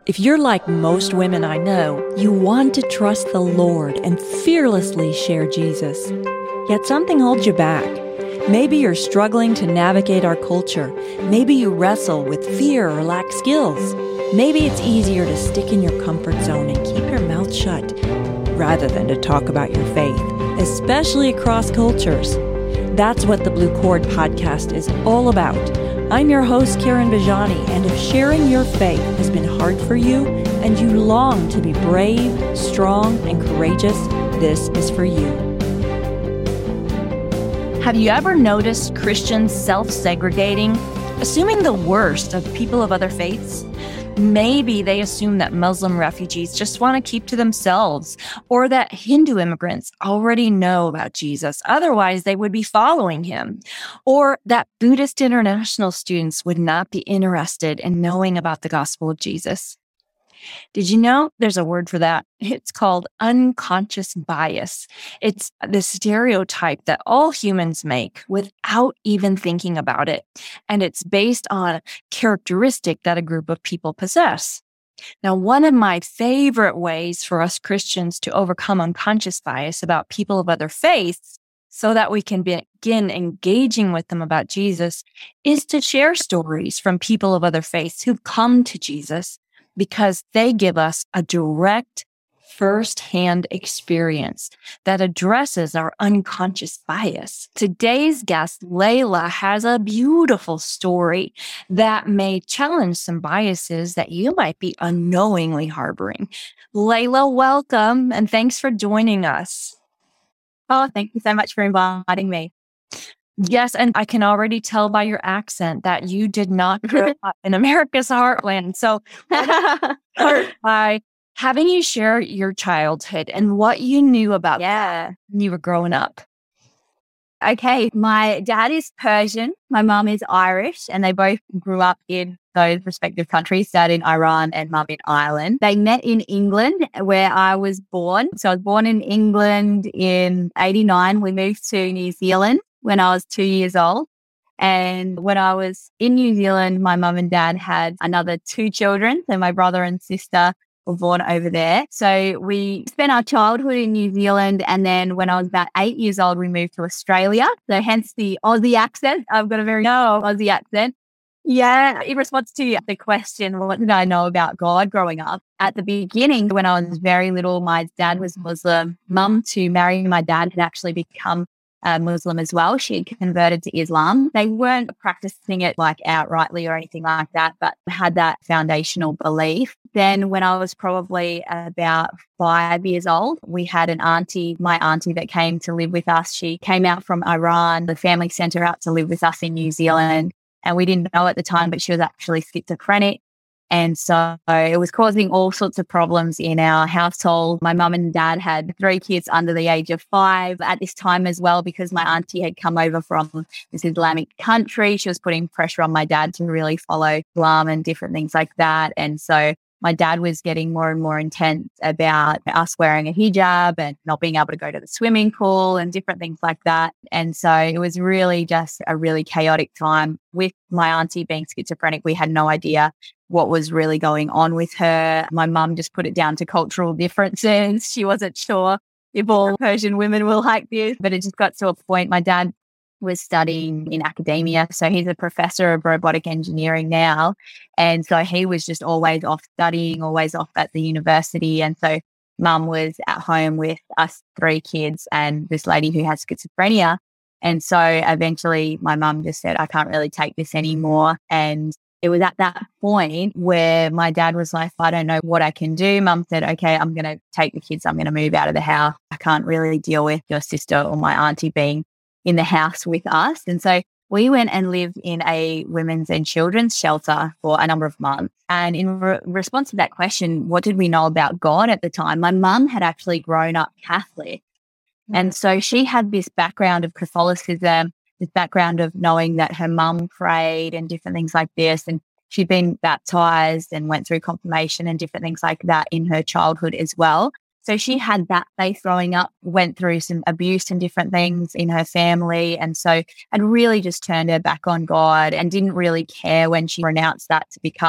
If you're like most women I know, you want to trust the Lord and fearlessly share Jesus. Yet something holds you back. Maybe you're struggling to navigate our culture. Maybe you wrestle with fear or lack skills. Maybe it's easier to stick in your comfort zone and keep your mouth shut rather than to talk about your faith, especially across cultures. That's what the Blue Cord podcast is all about. I'm your host, Karen Bajani, and if sharing your faith has been hard for you and you long to be brave, strong, and courageous, this is for you. Have you ever noticed Christians self-segregating, assuming the worst of people of other faiths? Maybe they assume that Muslim refugees just want to keep to themselves, or that Hindu immigrants already know about Jesus, otherwise they would be following him, or that Buddhist international students would not be interested in knowing about the gospel of Jesus. Did you know there's a word for that? It's called unconscious bias. It's the stereotype that all humans make without even thinking about it. And it's based on a characteristic that a group of people possess. Now, one of my favorite ways for us Christians to overcome unconscious bias about people of other faiths so that we can begin engaging with them about Jesus is to share stories from people of other faiths who've come to Jesus, because they give us a direct, first-hand experience that addresses our unconscious bias. Today's guest, Layla, has a beautiful story that may challenge some biases that you might be unknowingly harboring. Layla, welcome, and thanks for joining us. Oh, thank you so much for inviting me. Yes, and I can already tell by your accent that you did not grow up in America's heartland. So start by having you share your childhood and what you knew about when you were growing up. Okay, my dad is Persian, my mom is Irish, and they both grew up in those respective countries, dad in Iran and mum in Ireland. They met in England where I was born. So I was born in England in 1989. We moved to New Zealand when I was 2 years old. And when I was in New Zealand, my mum and dad had another 2 children. So my brother and sister were born over there. So we spent our childhood in New Zealand. And then when I was about 8 years old, we moved to Australia. So hence the Aussie accent. I've got a very Aussie accent. Yeah. In response to the question, what did I know about God growing up? At the beginning, when I was very little, my dad was Muslim. Mum, to marry my dad, had actually become Muslim as well. She had converted to Islam. They weren't practicing it like outrightly or anything like that, but had that foundational belief. Then when I was probably about 5 years old, we had my auntie that came to live with us. She came out from Iran. The family sent her out to live with us in New Zealand. And we didn't know at the time, but she was actually schizophrenic. And so it was causing all sorts of problems in our household. My mum and dad had 3 kids under the age of 5 at this time as well, because my auntie had come over from this Islamic country. She was putting pressure on my dad to really follow Islam and different things like that. And so my dad was getting more and more intense about us wearing a hijab and not being able to go to the swimming pool and different things like that. And so it was really just a really chaotic time. With my auntie being schizophrenic, we had no idea what was really going on with her. My mum just put it down to cultural differences. She wasn't sure if all Persian women were like this, but it just got to a point. My dad was studying in academia. So he's a professor of robotic engineering now. And so he was just always off studying, always off at the university. And so mum was at home with us 3 kids and this lady who has schizophrenia. And so eventually my mum just said, I can't really take this anymore. And it was at that point where my dad was like, I don't know what I can do. Mum said, okay, I'm going to take the kids. I'm going to move out of the house. I can't really deal with your sister or my auntie being in the house with us. And so we went and lived in a women's and children's shelter for a number of months. And in response to that question, what did we know about God at the time? My mum had actually grown up Catholic. And so she had this background of Catholicism, this background of knowing that her mum prayed and different things like this. And she'd been baptized and went through confirmation and different things like that in her childhood as well. So she had that faith growing up, went through some abuse and different things in her family. And so had really just turned her back on God and didn't really care when she renounced that to become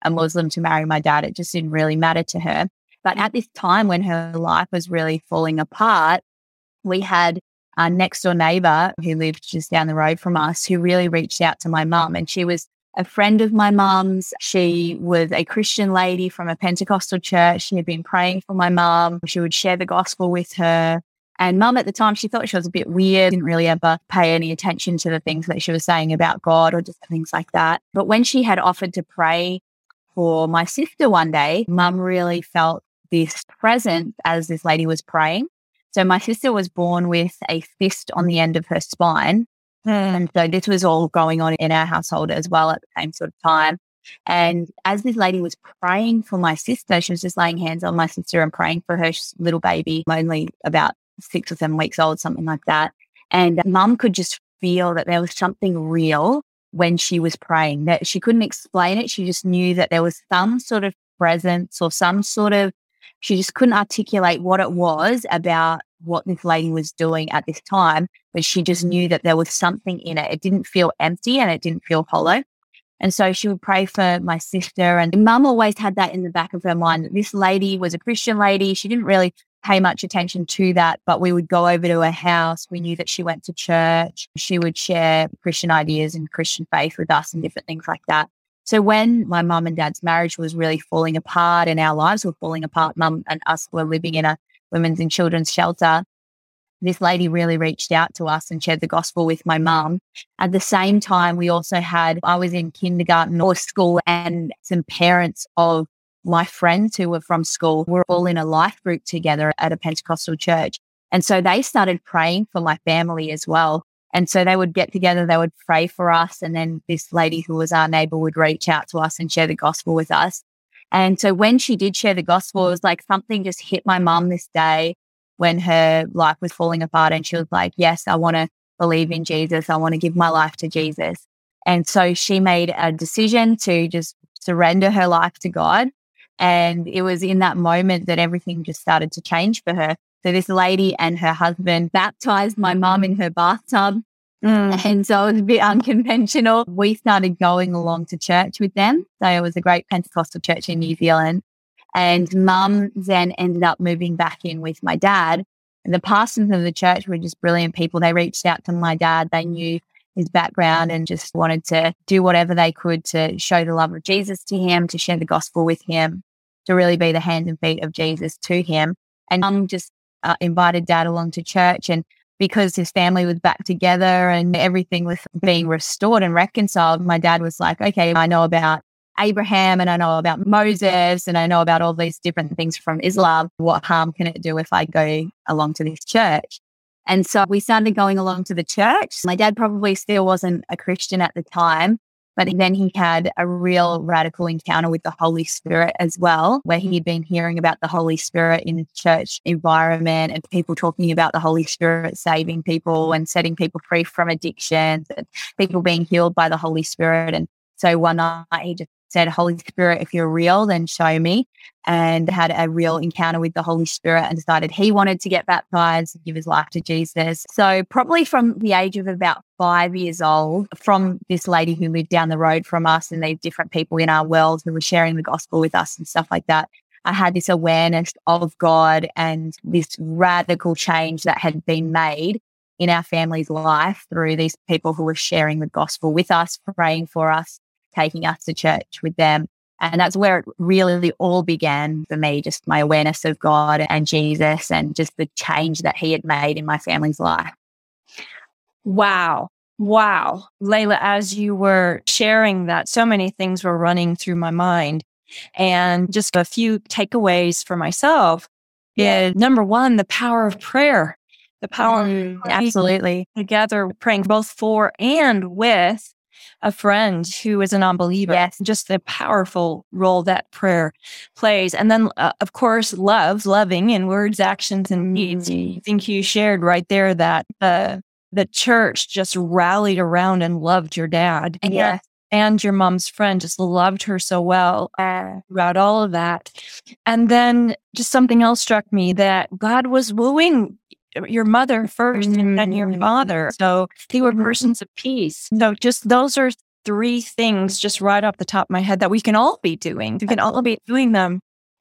a Muslim to marry my dad. It just didn't really matter to her. But at this time when her life was really falling apart, we had a next door neighbor who lived just down the road from us who really reached out to my mum. And she was a friend of my mum's. She was a Christian lady from a Pentecostal church. She had been praying for my mum. She would share the gospel with her. And mum at the time, she thought she was a bit weird, didn't really ever pay any attention to the things that she was saying about God or just things like that. But when she had offered to pray for my sister one day, mum really felt this presence as this lady was praying. So my sister was born with a cyst on the end of her spine. And so this was all going on in our household as well at the same sort of time. And as this lady was praying for my sister, she was just laying hands on my sister and praying for her little baby, only about 6 or 7 weeks old, something like that. And mum could just feel that there was something real when she was praying, that she couldn't explain it. She just knew that there was some sort of presence or some sort of, she just couldn't articulate what it was about what this lady was doing at this time, but she just knew that there was something in it. It didn't feel empty and it didn't feel hollow. And so she would pray for my sister. And mum always had that in the back of her mind, that this lady was a Christian lady. She didn't really pay much attention to that, but we would go over to her house. We knew that she went to church. She would share Christian ideas and Christian faith with us and different things like that. So when my mum and dad's marriage was really falling apart and our lives were falling apart, mum and us were living in a women's and children's shelter, this lady really reached out to us and shared the gospel with my mum. At the same time, we also had, I was in kindergarten or school, and some parents of my friends who were from school were all in a life group together at a Pentecostal church. And so they started praying for my family as well. And so they would get together, they would pray for us. And then this lady who was our neighbor would reach out to us and share the gospel with us. And so when she did share the gospel, it was like something just hit my mum this day when her life was falling apart. And she was like, yes, I want to believe in Jesus. I want to give my life to Jesus. And so she made a decision to just surrender her life to God. And it was in that moment that everything just started to change for her. So this lady and her husband baptized my mum in her bathtub. And so it was a bit unconventional. We started going along to church with them. So it was a great Pentecostal church in New Zealand. And mum then ended up moving back in with my dad. And the pastors of the church were just brilliant people. They reached out to my dad. They knew his background and just wanted to do whatever they could to show the love of Jesus to him, to share the gospel with him, to really be the hands and feet of Jesus to him. And mum just invited dad along to church. And because his family was back together and everything was being restored and reconciled, my dad was like, okay, I know about Abraham and I know about Moses and I know about all these different things from Islam. What harm can it do if I go along to this church? And so we started going along to the church. My dad probably still wasn't a Christian at the time, but then he had a real radical encounter with the Holy Spirit as well, where he'd been hearing about the Holy Spirit in the church environment and people talking about the Holy Spirit saving people and setting people free from addictions and people being healed by the Holy Spirit. And so one night he just said, Holy Spirit, if you're real, then show me, and had a real encounter with the Holy Spirit and decided he wanted to get baptized and give his life to Jesus. So probably from the age of about 5 years old, from this lady who lived down the road from us and these different people in our world who were sharing the gospel with us and stuff like that, I had this awareness of God and this radical change that had been made in our family's life through these people who were sharing the gospel with us, praying for us, taking us to church with them. And that's where it really all began for me, just my awareness of God and Jesus and just the change that he had made in my family's life. Wow. Wow. Layla, as you were sharing that, so many things were running through my mind. And just a few takeaways for myself is, number one, the power of prayer. The power of absolutely together praying both for and with a friend who is a non-believer. Yes. Just the powerful role that prayer plays. And then, of course, loving in words, actions, and deeds. I think you shared right there that the church just rallied around and loved your dad. Yes. And your mom's friend just loved her so well throughout all of that. And then just something else struck me, that God was wooing your mother first and then your father. So they were persons of peace. So just those are three things just right off the top of my head that we can all be doing. We can all be doing them.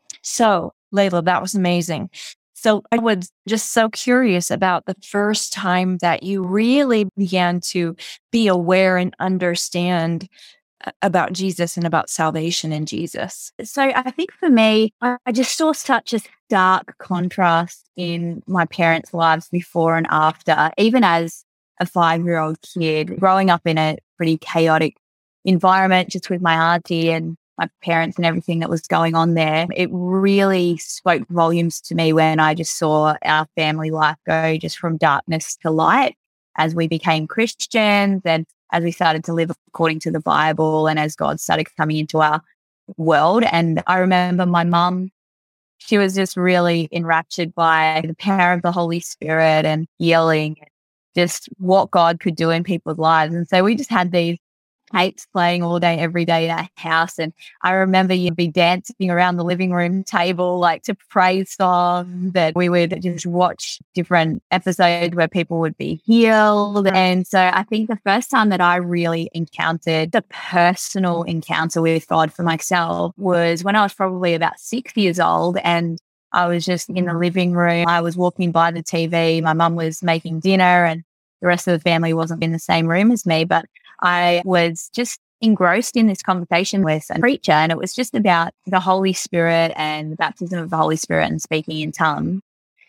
So, Layla, that was amazing. So I was just so curious about the first time that you really began to be aware and understand about Jesus and about salvation in Jesus. So I think for me, I just saw such a stark contrast in my parents' lives before and after, even as a 5-year-old kid, growing up in a pretty chaotic environment, just with my auntie and my parents and everything that was going on there. It really spoke volumes to me when I just saw our family life go just from darkness to light as we became Christians and as we started to live according to the Bible and as God started coming into our world. And I remember my mum, she was just really enraptured by the power of the Holy Spirit and healing, just what God could do in people's lives. And so we just had these tapes playing all day, every day in our house. And I remember you'd be dancing around the living room table, like to praise songs, that we would just watch different episodes where people would be healed. And so I think the first time that I really encountered the personal encounter with God for myself was when I was probably about 6 years old. And I was just in the living room. I was walking by the TV. My mum was making dinner and the rest of the family wasn't in the same room as me, but I was just engrossed in this conversation with a preacher, and it was just about the Holy Spirit and the baptism of the Holy Spirit and speaking in tongues.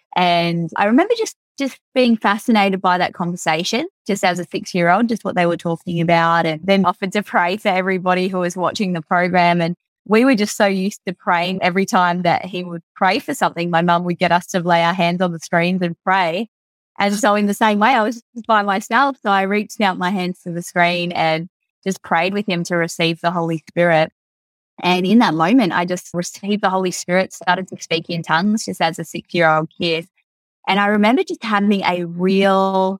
And I remember just being fascinated by that conversation, just as a 6-year-old, just what they were talking about, and then offered to pray for everybody who was watching the program. And we were just so used to praying every time that he would pray for something. My mum would get us to lay our hands on the screens and pray. And so in the same way, I was just by myself. So I reached out my hands to the screen and just prayed with him to receive the Holy Spirit. And in that moment, I just received the Holy Spirit, started to speak in tongues just as a 6-year-old kid. And I remember just having a real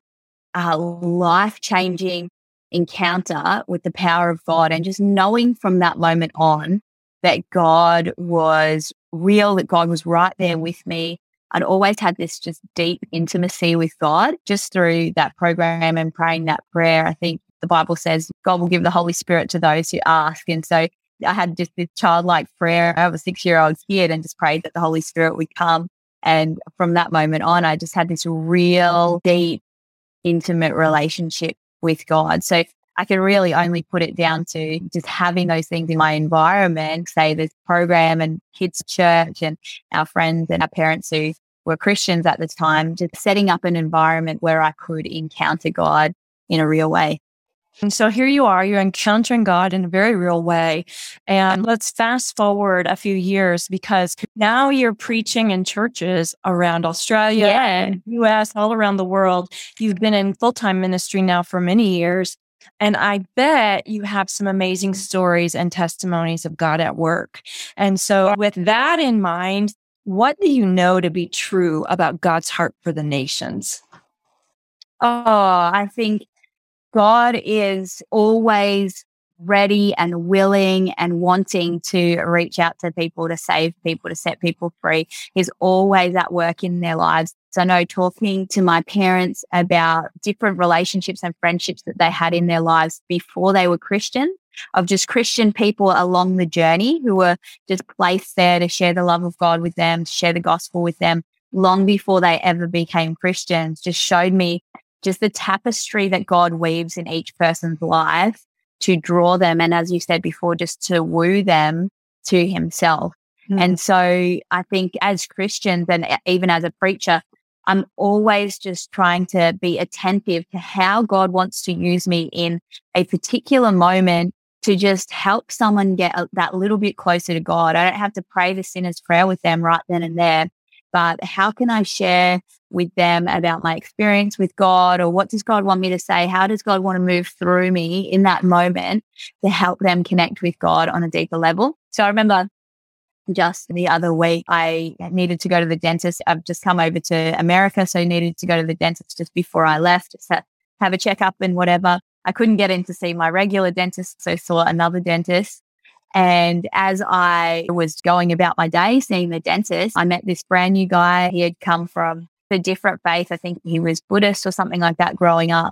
life-changing encounter with the power of God and just knowing from that moment on that God was real, that God was right there with me. I'd always had this just deep intimacy with God just through that program and praying that prayer. I think the Bible says God will give the Holy Spirit to those who ask. And so I had just this childlike prayer. I was a 6-year-old kid and just prayed that the Holy Spirit would come. And from that moment on, I just had this real deep, intimate relationship with God. So I can really only put it down to just having those things in my environment, say this program and kids' church and our friends and our parents who were Christians at the time, just setting up an environment where I could encounter God in a real way. And so here you are, you're encountering God in a very real way. And let's fast forward a few years because now you're preaching in churches around Australia, US, all around the world. You've been in full-time ministry now for many years. And I bet you have some amazing stories and testimonies of God at work. And so with that in mind, what do you know to be true about God's heart for the nations? Oh, I think God is always ready and willing and wanting to reach out to people, to save people, to set people free. He's always at work in their lives. So I know talking to my parents about different relationships and friendships that they had in their lives before they were Christian, of just Christian people along the journey who were just placed there to share the love of God with them, to share the gospel with them long before they ever became Christians, just showed me just the tapestry that God weaves in each person's life to draw them. And as you said before, just to woo them to himself. And so I think as Christians and even as a preacher, I'm always just trying to be attentive to how God wants to use me in a particular moment to just help someone get that little bit closer to God. I don't have to pray the sinner's prayer with them right then and there, but how can I share with them about my experience with God, or what does God want me to say? How does God want to move through me in that moment to help them connect with God on a deeper level? So I remember just the other week, I needed to go to the dentist. I've just come over to America, so I needed to go to the dentist just before I left, just to have a checkup and whatever. I couldn't get in to see my regular dentist, so I saw another dentist. And as I was going about my day seeing the dentist, I met this brand new guy. He had come from a different faith. I think he was Buddhist or something like that growing up.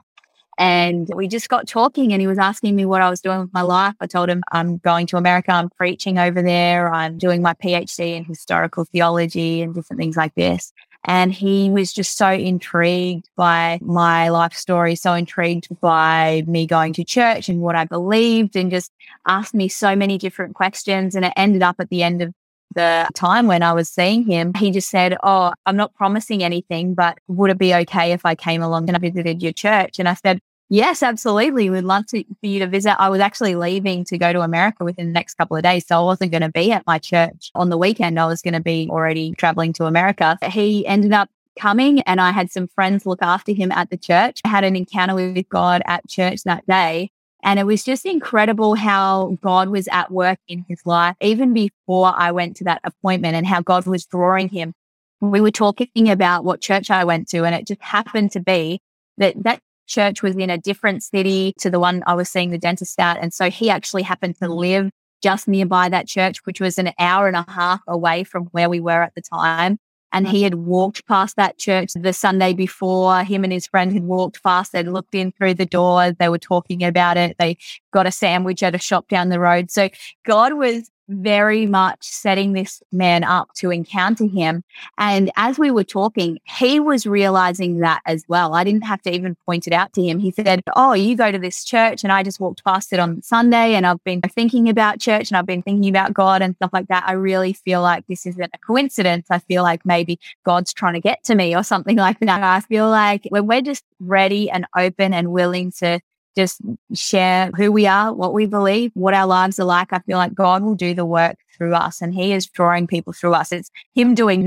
And we just got talking and he was asking me what I was doing with my life. I told him I'm going to America. I'm preaching over there. I'm doing my PhD in historical theology and different things like this. And he was just so intrigued by my life story, so intrigued by me going to church and what I believed, and just asked me so many different questions. And it ended up at the end of the time when I was seeing him, he just said, "Oh, I'm not promising anything, but would it be okay if I came along and I visited your church?" And I said, "Yes, absolutely. We'd love for you to visit." I was actually leaving to go to America within the next couple of days. So I wasn't going to be at my church on the weekend. I was going to be already traveling to America. He ended up coming and I had some friends look after him at the church. I had an encounter with God at church that day. And it was just incredible how God was at work in his life, even before I went to that appointment, and how God was drawing him. We were talking about what church I went to, and it just happened to be that church was in a different city to the one I was seeing the dentist at. And so he actually happened to live just nearby that church, which was an hour and a half away from where we were at the time. And he had walked past that church the Sunday before. Him and his friend had walked past. They'd looked in through the door. They were talking about it. They got a sandwich at a shop down the road. So God was very much setting this man up to encounter him. And as we were talking, he was realizing that as well. I didn't have to even point it out to him. He said, "Oh, you go to this church," and I just walked past it on Sunday, and I've been thinking about church and I've been thinking about God and stuff like that. I really feel like this isn't a coincidence. I feel like maybe God's trying to get to me or something like that. I feel like when we're just ready and open and willing to just share who we are, what we believe, what our lives are like, I feel like God will do the work through us, and he is drawing people through us. It's him doing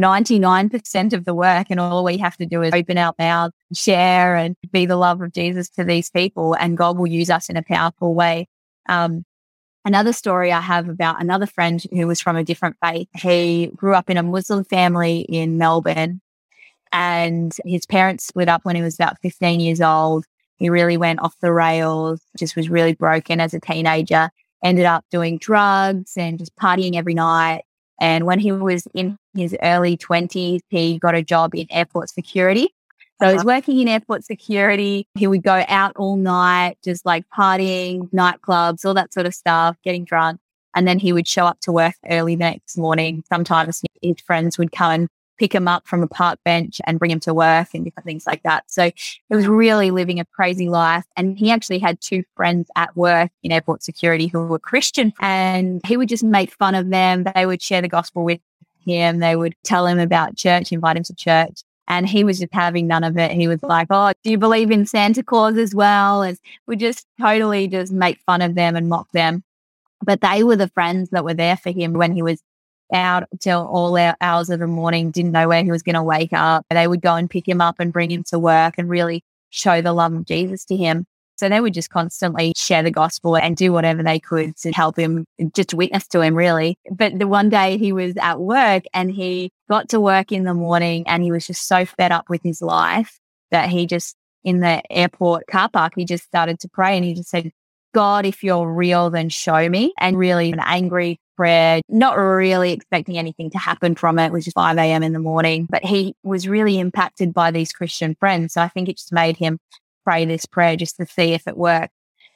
99% of the work, and all we have to do is open our mouths, share, and be the love of Jesus to these people, and God will use us in a powerful way. Another story I have about another friend who was from a different faith. He grew up in a Muslim family in Melbourne, and his parents split up when he was about 15 years old. He really went off the rails, just was really broken as a teenager, ended up doing drugs and just partying every night. And when he was in his early 20s, he got a job in airport security. So he was working in airport security. He would go out all night, just like partying, nightclubs, all that sort of stuff, getting drunk. And then he would show up to work early the next morning. Sometimes his friends would come and pick him up from a park bench and bring him to work and different things like that. So he was really living a crazy life. And he actually had two friends at work in airport security who were Christian, and he would just make fun of them. They would share the gospel with him. They would tell him about church, invite him to church. And he was just having none of it. He was like, "Oh, do you believe in Santa Claus as well?" And would just totally just make fun of them and mock them. But they were the friends that were there for him when he was out till all hours of the morning, didn't know where he was going to wake up. They would go and pick him up and bring him to work and really show the love of Jesus to him. So they would just constantly share the gospel and do whatever they could to help him, just witness to him, really. But the one day he was at work and he got to work in the morning and he was just so fed up with his life that he just, in the airport car park, he just started to pray, and he just said, "God, if you're real, then show me." And really an angry prayer, not really expecting anything to happen from it. It was just 5 a.m. in the morning, but he was really impacted by these Christian friends. So I think it just made him pray this prayer just to see if it worked.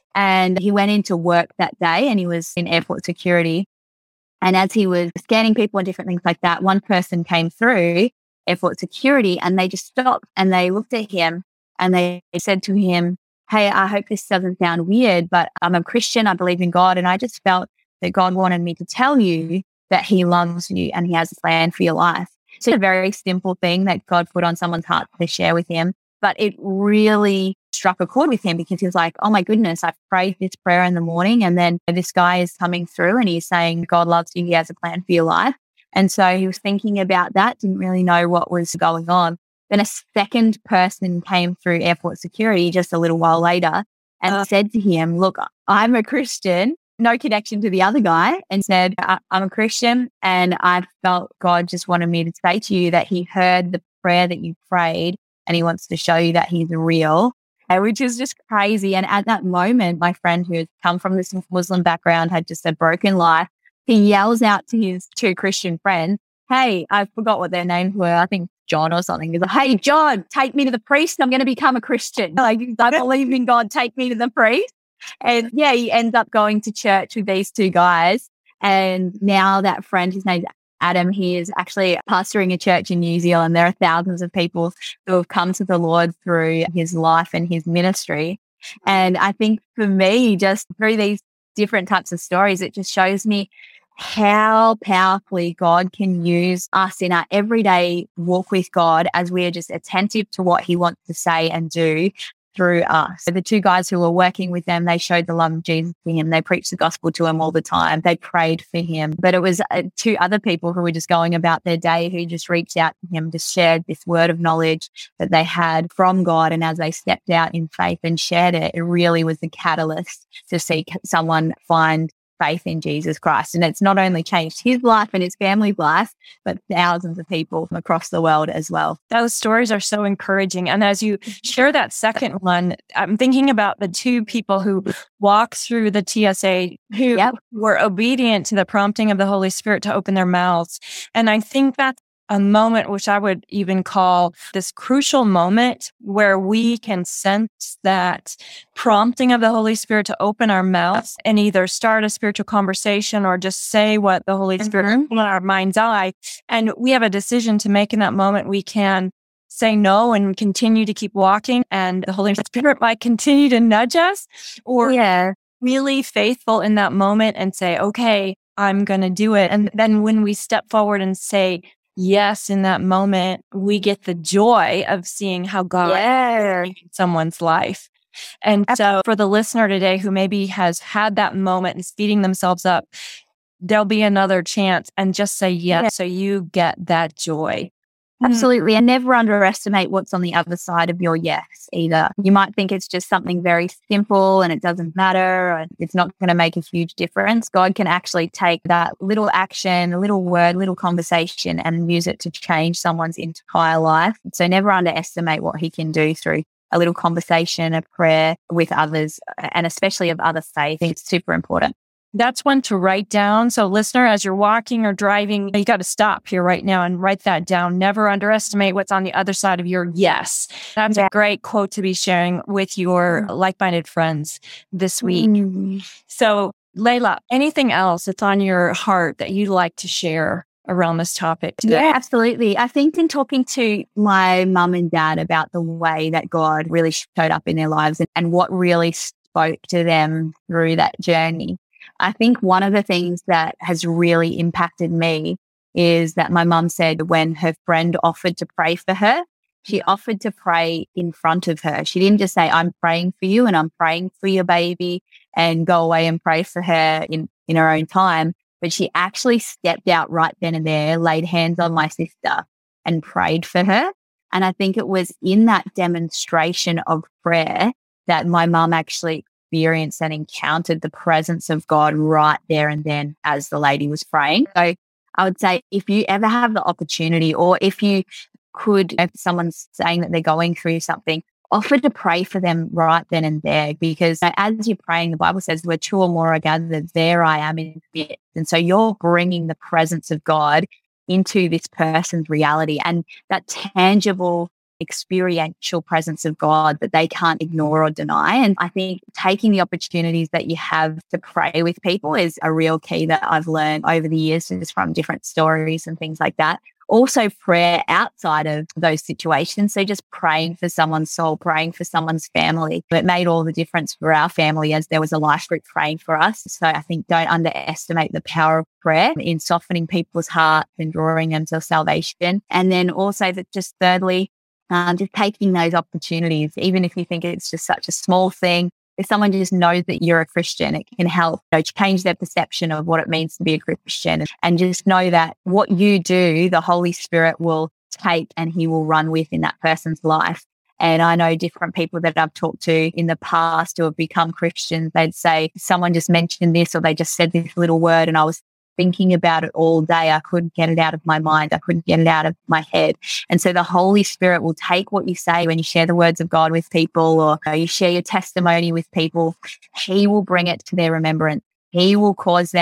And he went into work that day and he was in airport security. And as he was scanning people and different things like that, one person came through airport security and they just stopped and they looked at him and they said to him, "Hey, I hope this doesn't sound weird, but I'm a Christian. I believe in God. And I just felt that God wanted me to tell you that he loves you and he has a plan for your life." It's a very simple thing that God put on someone's heart to share with him, but it really struck a chord with him because he was like, "Oh my goodness, I've prayed this prayer in the morning and then this guy is coming through and he's saying God loves you. He has a plan for your life." And so he was thinking about that, didn't really know what was going on. Then a second person came through airport security just a little while later and said to him, "Look, I'm a Christian," no connection to the other guy, and said, "I'm a Christian and I felt God just wanted me to say to you that he heard the prayer that you prayed and he wants to show you that he's real," which is just crazy. And at that moment, my friend who had come from this Muslim background had just a broken life. He yells out to his two Christian friends, hey, I forgot what their names were. I think John or something. He's like, hey, John, take me to the priest. I'm going to become a Christian. Like, I believe in God. Take me to the priest. And yeah, he ends up going to church with these two guys. And now that friend, his name's Adam, he is actually pastoring a church in New Zealand. There are thousands of people who have come to the Lord through his life and his ministry. And I think for me, just through these different types of stories, it just shows me how powerfully God can use us in our everyday walk with God as we are just attentive to what he wants to say and do through us. So the two guys who were working with them, they showed the love of Jesus to him. They preached the gospel to him all the time. They prayed for him. But it was two other people who were just going about their day who just reached out to him, just shared this word of knowledge that they had from God. And as they stepped out in faith and shared it, it really was the catalyst to see someone find faith in Jesus Christ. And it's not only changed his life and his family's life, but thousands of people across the world as well. Those stories are so encouraging. And as you share that second one, I'm thinking about the two people who walked through the TSA who were obedient to the prompting of the Holy Spirit to open their mouths. And I think that's a moment which I would even call this crucial moment where we can sense that prompting of the Holy Spirit to open our mouths and either start a spiritual conversation or just say what the Holy Spirit put in our mind's eye. And we have a decision to make in that moment. We can say no and continue to keep walking, and the Holy Spirit might continue to nudge us, or really faithful in that moment and say, okay, I'm going to do it. And then when we step forward and say yes, in that moment, we get the joy of seeing how God is in someone's life. And so for the listener today who maybe has had that moment and is beating themselves up, there'll be another chance, and just say yes so you get that joy. Absolutely. And never underestimate what's on the other side of your yes either. You might think it's just something very simple and it doesn't matter and it's not going to make a huge difference. God can actually take that little action, a little word, little conversation and use it to change someone's entire life. So never underestimate what he can do through a little conversation, a prayer with others, and especially of other faith. It's super important. That's one to write down. So listener, as you're walking or driving, you got to stop here right now and write that down. Never underestimate what's on the other side of your yes. That's a great quote to be sharing with your like-minded friends this week. So Layla, anything else that's on your heart that you'd like to share around this topic today? Yeah, absolutely. I think in talking to my mum and dad about the way that God really showed up in their lives and what really spoke to them through that journey, I think one of the things that has really impacted me is that my mum said when her friend offered to pray for her, she offered to pray in front of her. She didn't just say, I'm praying for you and I'm praying for your baby, and go away and pray for her in her own time. But she actually stepped out right then and there, laid hands on my sister and prayed for her. And I think it was in that demonstration of prayer that my mum actually experienced and encountered the presence of God right there and then as the lady was praying. So I would say if you ever have the opportunity, or if you could, if someone's saying that they're going through something, offer to pray for them right then and there, because as you're praying, the Bible says where two or more are gathered, there I am in the midst. And so you're bringing the presence of God into this person's reality, and that tangible experiential presence of God that they can't ignore or deny. And I think taking the opportunities that you have to pray with people is a real key that I've learned over the years, just from different stories and things like that. Also prayer outside of those situations. So just praying for someone's soul, praying for someone's family. It made all the difference for our family as there was a life group praying for us. So I think don't underestimate the power of prayer in softening people's hearts and drawing them to salvation. And then also that just thirdly, just taking those opportunities, even if you think it's just such a small thing. If someone just knows that you're a Christian, it can help change their perception of what it means to be a Christian. And just know that what you do, the Holy Spirit will take and he will run with in that person's life. And I know different people that I've talked to in the past who have become Christians, they'd say, someone just mentioned this, or they just said this little word, and I was thinking about it all day. I couldn't get it out of my mind. I couldn't get it out of my head. And so the Holy Spirit will take what you say when you share the words of God with people, or you share your testimony with people. He will bring it to their remembrance. He will cause them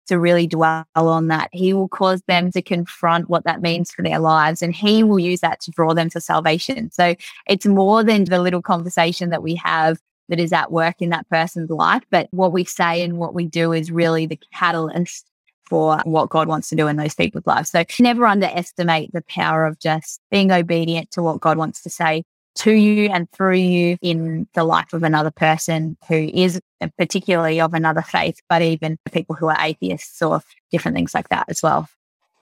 to really dwell on that. He will cause them to confront what that means for their lives, and he will use that to draw them to salvation. So it's more than the little conversation that we have that is at work in that person's life, but what we say and what we do is really the catalyst for what God wants to do in those people's lives. So never underestimate the power of just being obedient to what God wants to say to you and through you in the life of another person who is particularly of another faith, but even people who are atheists or different things like that as well.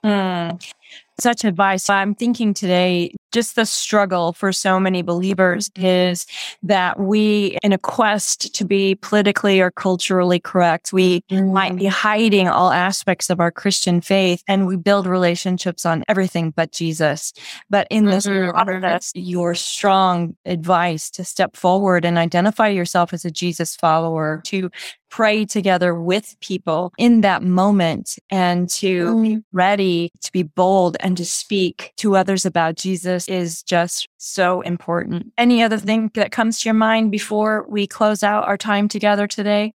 Such advice. I'm thinking today, just the struggle for so many believers is that we, in a quest to be politically or culturally correct, we might be hiding all aspects of our Christian faith, and we build relationships on everything but Jesus. But in this process, your strong advice to step forward and identify yourself as a Jesus follower, to pray together with people in that moment, and to be ready to be bold and to speak to others about Jesus is just so important. Any other thing that comes to your mind before we close out our time together today?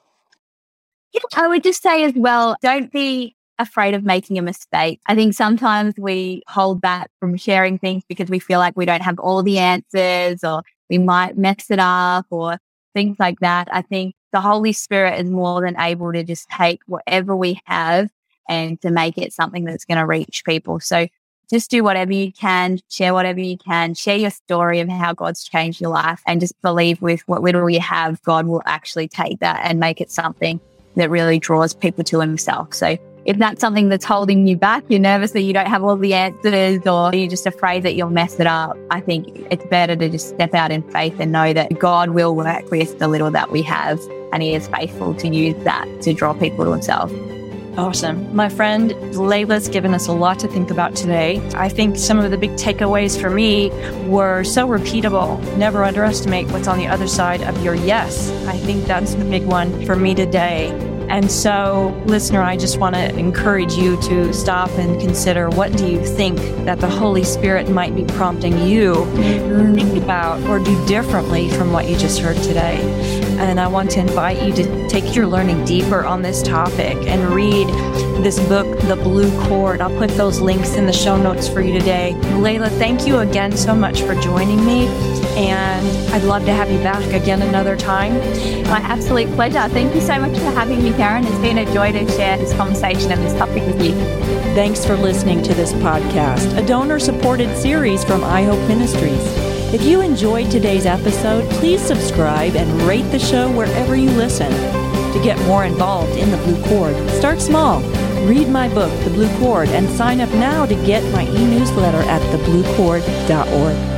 Yeah, I would just say as well, don't be afraid of making a mistake. I think sometimes we hold back from sharing things because we feel like we don't have all the answers, or we might mess it up, or things like that. I think the Holy Spirit is more than able to just take whatever we have and to make it something that's going to reach people. So just do whatever you can, share whatever you can, share your story of how God's changed your life, and just believe with what little you have, God will actually take that and make it something that really draws people to himself. So if that's something that's holding you back, you're nervous that you don't have all the answers, or you're just afraid that you'll mess it up, I think it's better to just step out in faith and know that God will work with the little that we have, and he is faithful to use that to draw people to himself. Awesome. My friend Layla's given us a lot to think about today. I think some of the big takeaways for me were so repeatable. Never underestimate what's on the other side of your yes. I think that's the big one for me today. And so, listener, I just want to encourage you to stop and consider, what do you think that the Holy Spirit might be prompting you to think about or do differently from what you just heard today? And I want to invite you to take your learning deeper on this topic and read this book, The Blue Cord. I'll put those links in the show notes for you today. Layla, thank you again so much for joining me. And I'd love to have you back again another time. My absolute pleasure. Thank you so much for having me, Karen. It's been a joy to share this conversation and this topic with you. Thanks for listening to this podcast, a donor-supported series from iHope Ministries. If you enjoyed today's episode, please subscribe and rate the show wherever you listen. To get more involved in The Blue Cord, start small. Read my book, The Blue Cord, and sign up now to get my e-newsletter at thebluecord.org.